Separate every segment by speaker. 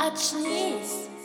Speaker 1: Очнись!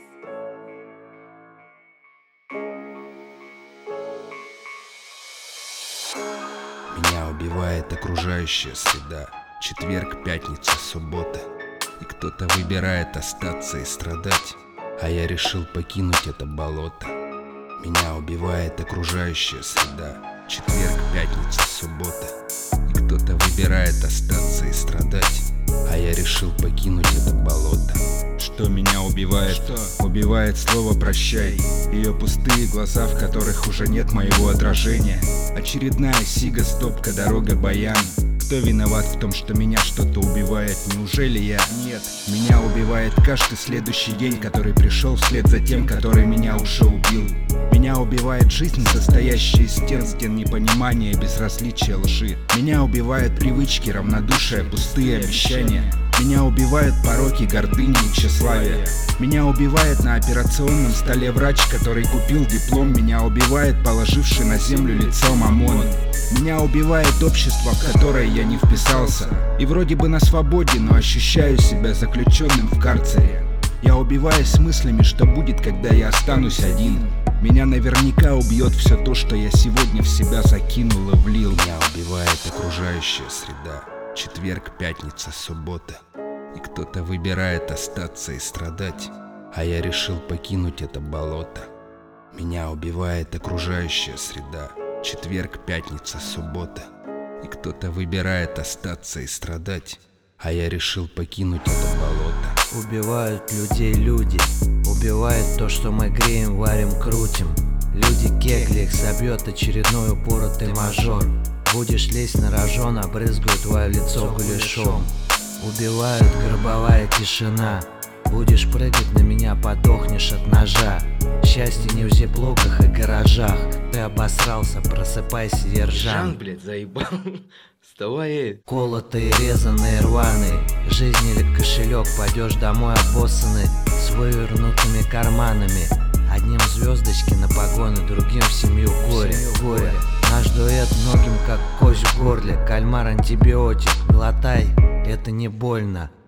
Speaker 2: Меня убивает окружающая среда. Четверг, пятница, суббота. И кто-то выбирает остаться и страдать, а я решил покинуть это болото. Меня убивает окружающая среда. Четверг, пятница, суббота. И кто-то выбирает остаться и страдать, а я решил покинуть это болото.
Speaker 3: Что меня убивает? Убивает слово «прощай». Ее пустые глаза, в которых уже нет моего отражения. Очередная сига, стопка, дорога, баян. Кто виноват в том, что меня что-то убивает? Неужели я? Нет. Меня убивает каждый следующий день, который пришел вслед за тем, который меня уже убил. Меня убивает жизнь, состоящая из стен непонимания, безразличия, лжи. Меня убивают привычки, равнодушие, пустые обещания. Меня убивают пороки, гордыни и тщеславие. Меня убивает на операционном столе врач, который купил диплом. Меня убивает положивший на землю лицо Мамон. Меня убивает общество, в которое я не вписался. И вроде бы на свободе, но ощущаю себя заключенным в карцере. Я убиваюсь мыслями, что будет, когда я останусь один. Меня наверняка убьет все то, что я сегодня в себя закинул и влил.
Speaker 2: Меня убивает окружающая среда. Четверг, пятница, суббота. И кто-то выбирает остаться и страдать, а я решил покинуть это болото. Меня убивает окружающая среда. Четверг, пятница, суббота. И кто-то выбирает остаться и страдать, а я решил покинуть это болото.
Speaker 4: Убивают людей люди, убивает то, что мы греем, варим, крутим. Люди кегли, их собьет очередной упоротый мажор. Будешь лезть на рожон, обрызгаю твое лицо гуляшом. Убивают гробовая тишина. Будешь прыгать на меня, подохнешь от ножа. Счастье не в зиплоках и гаражах. Ты обосрался, просыпайся, ержан.
Speaker 5: Блядь, заебал. Вставай.
Speaker 4: Колотые, резаные, рваные. Жизнь или кошелек, пойдешь домой обоссанный, с вывернутыми карманами. Одним звездочки на погоны, другим в семью горе. Наш дуэт многим как кость в горле. Кальмар антибиотик, глотай, это не больно.